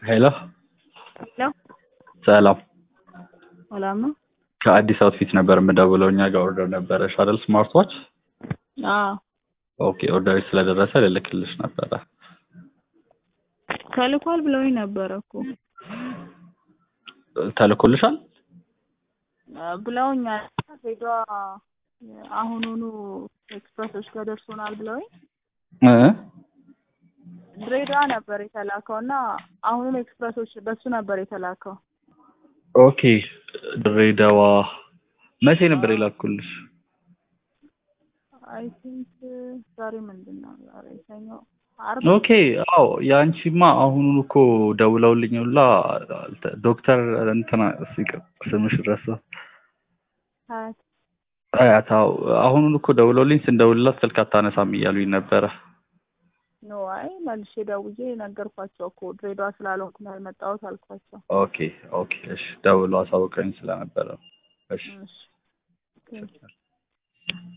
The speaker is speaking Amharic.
ሄሎ ሄሎ ሰላም ሰላም ነው? ከአዲስ አውትፊት ነበር የምደውለው እኛ ጋር ኦርደር ነበረሽ አይደል ስማርት ዋች አዎ ኦኬ ኦርደር ስለደረሰ ልልክልሽ ነበረ ተልኳል ብለውኝ ነበር እኮ ተልኮልሻል ብለውኛል ሄዷ አሁኑኑ ኤክስፕረሶች ጋር ደርሶናል ብለውኝ ድሬዳዋ ነበር የተላከውና አሁኑኑ ኤክስፕረሶች በሱ ነበር የተላከው ኦኬ ድሬዳዋ መቼ ነበር የላኩልሽ አይ ቲንክ ዛሬ ምንድነው ዛሬ ሰኞ ኦኬ አዎ ያንቺማ አሁኑን እኮ ደውለውልኝላ ዶክተር እንትና ስምሽ ረሳሁ አያታው አሁኑን እኮ ደውለውልኝ ስንደውልላት ስልክ አታነሳም እያሉኝ ነበረ ኖ አይ መልሼ ደውዬ ነገርኳቸው እኮ ድሬዳዋ ስላልሆንኩ ነው የመጣሁት አልኳቸው ኦኬ ኦኬ እሺ ደውለው አሳውቀኝ ስለነበረ እሺ